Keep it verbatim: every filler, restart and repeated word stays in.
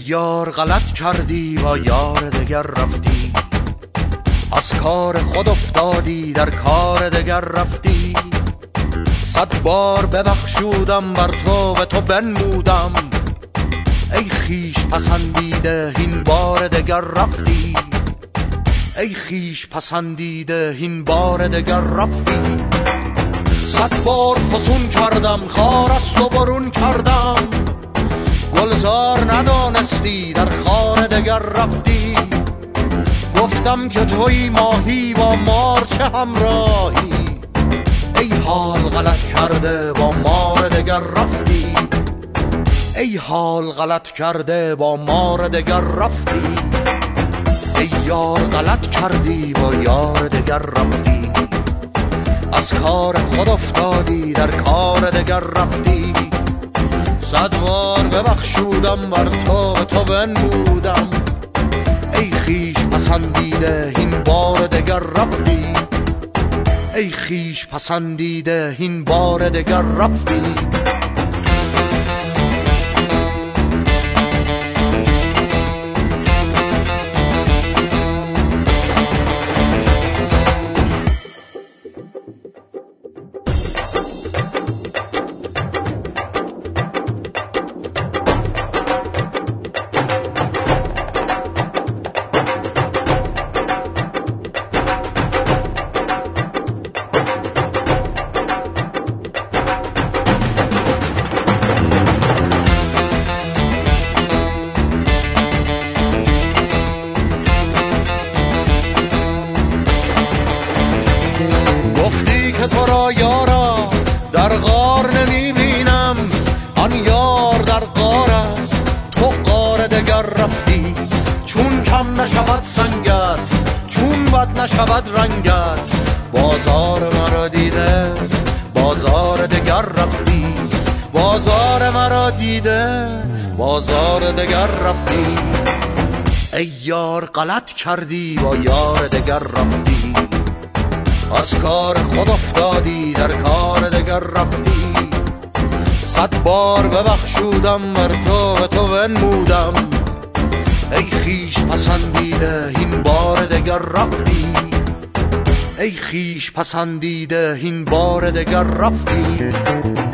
یار غلط کردی با یار دگر رفتی، از کار خود افتادی در کار دگر رفتی. صد بار ببخشودم بر تو و تو بنمودم، ای خیش پسندیده هین بار دگر رفتی. ای خیش پسندیده هین بار دگر رفتی. صد بار فسون کردم خار از تو برون کردم، گلزار ندانستی در خار دگر رفتی. گفتم که توی ماهی با مار چه همراهی، ای حال غلط کرده با مار دگر رفتی. ای حال غلط کرده با مار دگر رفتی. ای یار غلط کردی با یار دگر رفتی، از کار خود افتادی در کار دگر رفتی. صد بار ببخشودم بر تو و تو بنمودم، ای خیش پسندیده هین بار دگر رفتی. ای خیش پسندیده هین بار دگر رفتی. گفتی که تو را یارا در غار نمیبینم، آن یار در غار است تو غار دگر رفتی. چون کم نشود سنگت چون بد نشود رنگت، بازار مرا دیده بازار دگر رفتی. بازار مرا دیده بازار دگر رفتی. ای یار غلط کردی با یار دگر رفتی، از کار خود افتادی در کار دگر رفتی. صد بار ببخشودم بر تو و تو بنمودم، ای خیش پسندیده هین بار دگر رفتی. ای خیش پسندیده هین بار دگر رفتی.